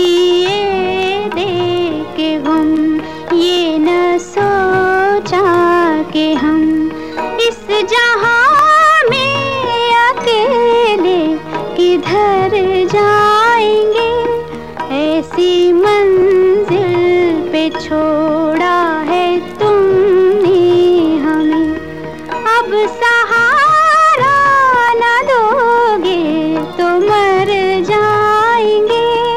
दिए दे के गम, ये न सोचा कि हम इस जहां में अकेले किधर जाएंगे। ऐसी मंजिल पे छोड़ा है तुमने हमें, अब सहारा न दोगे तो मर जाएंगे।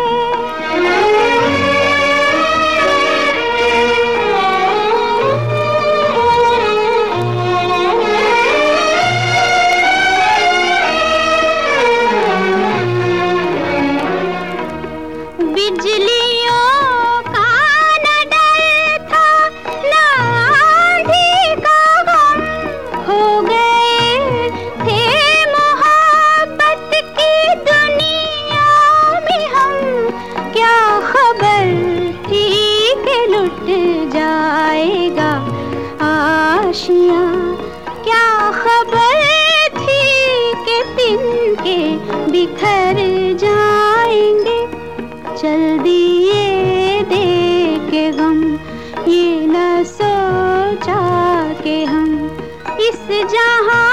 बिजलियों का न डर था, न आंधी का गम, खो गए थे मोहब्बत की दुनिया में हम। क्या खबर थी कि लुट जाएगा आशिया, क्या खबर थी कि तिनके बिखर जाएंगे। चल दिए दे के गम, ये न सोचा कि हम इस जहां